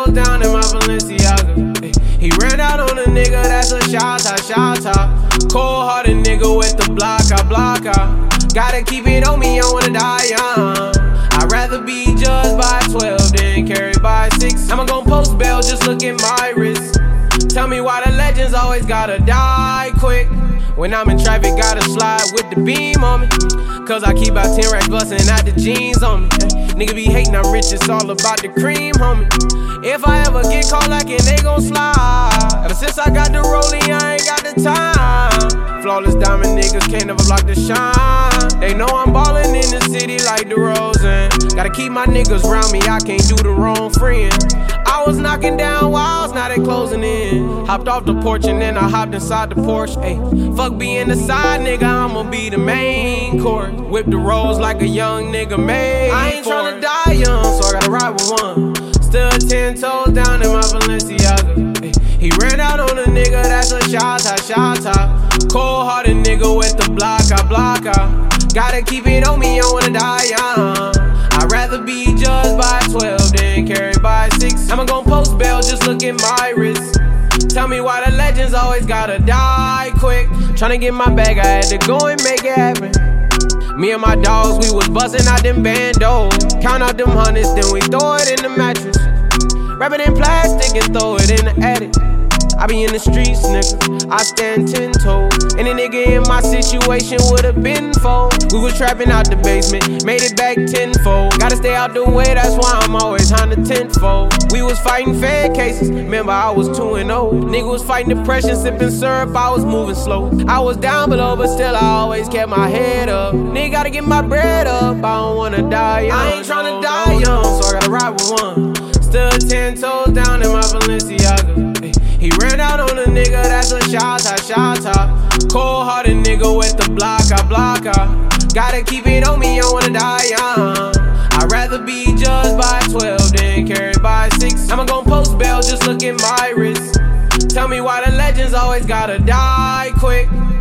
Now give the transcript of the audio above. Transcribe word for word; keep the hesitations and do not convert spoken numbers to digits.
toes down in my Balenciaga. Ay, he ran out on a nigga, that's a shot, shot, shot, shot. Cold-hearted nigga with the block, I block, I gotta keep it on me, I wanna die young. I'd rather be judged by twelve than carried by six. I'ma gon' post bail, just look at my wrist. Tell me why the legends always gotta die quick. When I'm in traffic, gotta slide with the beam on me. Cause I keep out ten racks bustin' out the jeans on me. Nigga be hatin', I'm rich, it's all about the cream, homie. If I ever get caught lacking, they gon' slide. Ever since I got the rollie, I ain't got the time. Flawless diamond niggas can't never block the shine. They know I'm ballin' in the city like DeRozan. Gotta keep my niggas round me, I can't do the wrong friend. I was knocking down walls, now they closing in. Hopped off the porch and then I hopped inside the Porsche. Ayy, fuck being the side nigga, I'ma be the main court. Whip the rolls like a young nigga made. I ain't tryna die young, so I gotta ride with one. Stood ten toes down in my Balenciaga. Ay, he ran out on a nigga, that's a shot, shot, shot, shot. Cold-hearted nigga with the block, I block, I gotta keep it on me, I wanna die young. I'd rather be judged by twelve than carried by six. I'ma gon' post bail, just look at my wrist. Tell me why the legends always gotta die quick. Tryna get my bag, I had to go and make it happen. Me and my dogs, we was bustin' out them bandos. Count out them hundreds, then we throw it in the mattress. Wrap it in plastic and throw it in the attic. I be in the streets, nigga, I stand ten toes. Any nigga in my situation would've been fold. We was trapping out the basement, made it back tenfold. Gotta stay out the way, that's why I'm always on the tenfold. We was fighting fed cases, remember I was two and oh. Nigga was fighting depression, sipping syrup, I was moving slow. I was down below, but still I always kept my head up. Nigga gotta get my bread up, I don't wanna die young. I ain't tryna die young, so I gotta ride with one. Stood ten toes down in my Balenciaga. Ay, he ran out on a nigga, that's a shot, shot, shot, shot. Cold-hearted nigga with the block, I block, I gotta keep it on me, I wanna die young. I'd rather be judged by twelve than carried by six. I'ma gon' post bail, just look at my wrist. Tell me why the legends always gotta die quick.